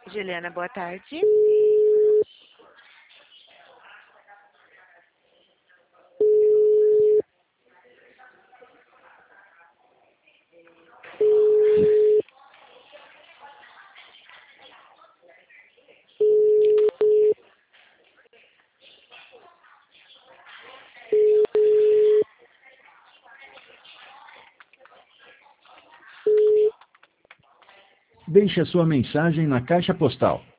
Juliana, boa tarde. Deixe a sua mensagem na caixa postal